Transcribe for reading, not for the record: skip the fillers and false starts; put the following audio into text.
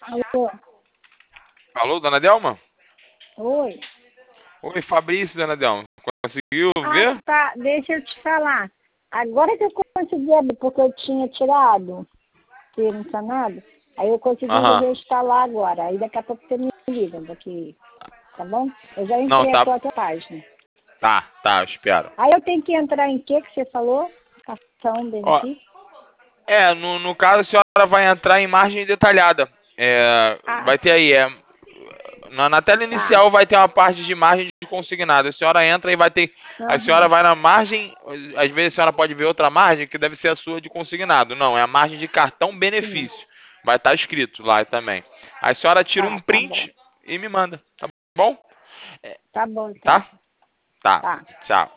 Alô? Alô, dona Delma? Oi? Oi, Fabrício, dona Delma. Conseguiu Ah, ver? tá. Deixa eu te falar. Agora que eu consegui abrir, porque eu tinha tirado, que não tinha nada, aí eu consegui Aham. reinstalar agora. Aí daqui a pouco você me liga daqui, tá bom? Eu já Não, entrei tá. aqui na outra página. Tá, eu espero. Aí eu tenho que entrar em que você falou? Cartão, Ó, benefício? no caso a senhora vai entrar em margem detalhada. Ah, Vai ter aí, na tela tá. inicial vai ter uma parte de margem de consignado. A senhora entra e vai ter. A senhora Aham. vai na margem, às vezes a senhora pode ver outra margem que deve ser a sua de consignado. Não, é a margem de cartão Sim. benefício. Vai estar escrito lá também. A senhora tira um Tá bom. print e me manda, tá bom? Tá bom, então. Tá? Tá. Tá. Tchau.